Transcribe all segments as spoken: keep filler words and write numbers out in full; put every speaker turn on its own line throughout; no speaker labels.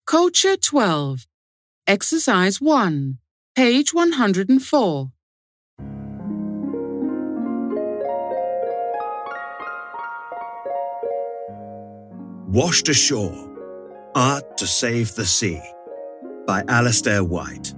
Culture twelve. Exercise one. Page one hundred four.
Washed Ashore, Art to Save the Sea by Alistair White.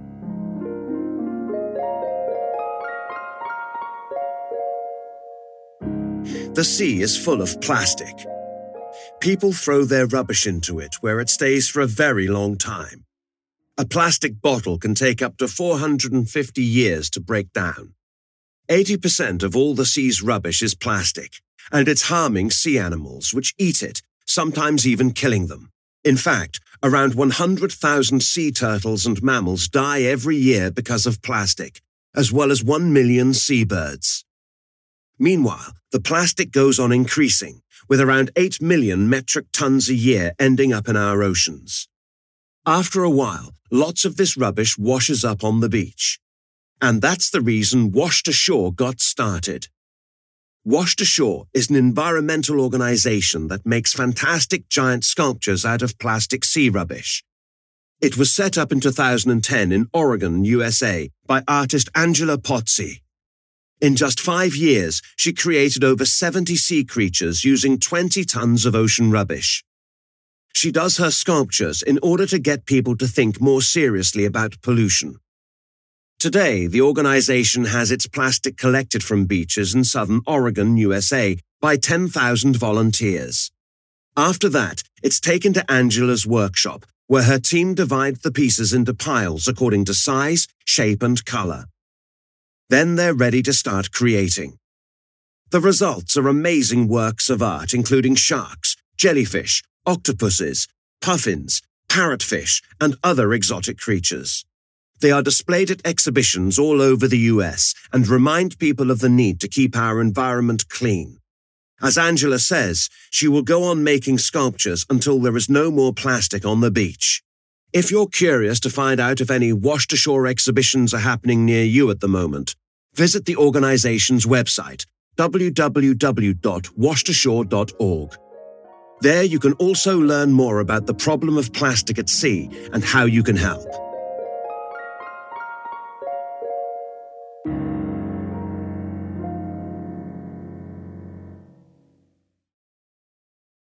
The sea is full of plastic. People throw their rubbish into it where it stays for a very long time. A plastic bottle can take up to four hundred fifty years to break down. eighty percent of all the sea's rubbish is plastic, and it's harming sea animals which eat it, sometimes even killing them. In fact, around one hundred thousand sea turtles and mammals die every year because of plastic, as well as one million seabirds. Meanwhile, the plastic goes on increasing, with around eight million metric tons a year ending up in our oceans. After a while, lots of this rubbish washes up on the beach. And that's the reason Washed Ashore got started. Washed Ashore is an environmental organization that makes fantastic giant sculptures out of plastic sea rubbish. It was set up in two thousand ten in Oregon, U S A, by artist Angela Pozzi. In just five years, she created over seventy sea creatures using twenty tons of ocean rubbish. She does her sculptures in order to get people to think more seriously about pollution. Today, the organization has its plastic collected from beaches in southern Oregon, U S A, by ten thousand volunteers. After that, it's taken to Angela's workshop, where her team divides the pieces into piles according to size, shape, and color. Then they're ready to start creating. The results are amazing works of art, including sharks, jellyfish, octopuses, puffins, parrotfish, and other exotic creatures. They are displayed at exhibitions all over the U S and remind people of the need to keep our environment clean. As Angela says, she will go on making sculptures until there is no more plastic on the beach. If you're curious to find out if any Washed Ashore exhibitions are happening near you at the moment, visit the organization's website, w w w dot washed ashore dot org. There you can also learn more about the problem of plastic at sea and how you can help.